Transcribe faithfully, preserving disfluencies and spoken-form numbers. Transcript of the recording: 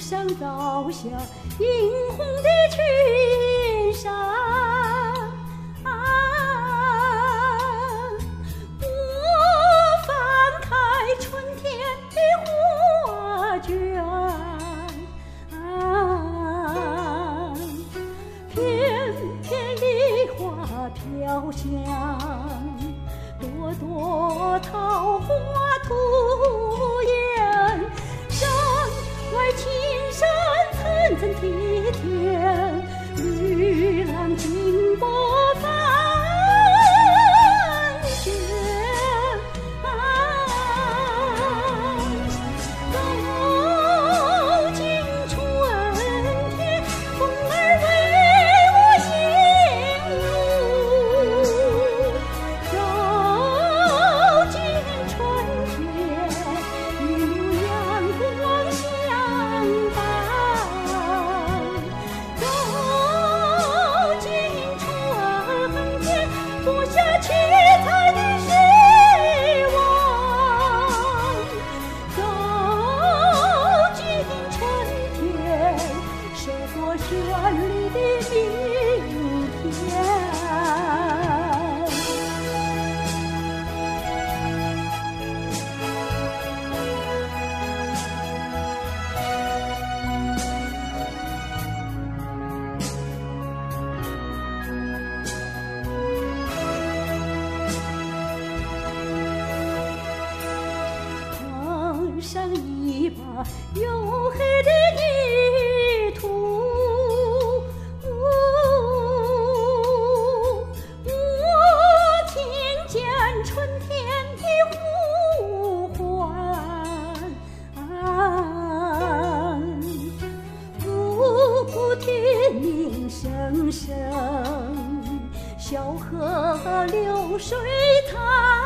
上照下映红的群山，啊，我翻开春天的画卷，啊，片片梨花飘香，朵朵桃花吐艳，山外青山层层梯田，绿浪经过翻卷，啊，走进春天，风儿为我引路，走进春天，与阳光相伴，走进春天，播下七彩的希望，走进春天，收获绚丽的明天。上一把黝黑的泥土，我听见春天的呼唤，不顾天命生生，小河流水淌。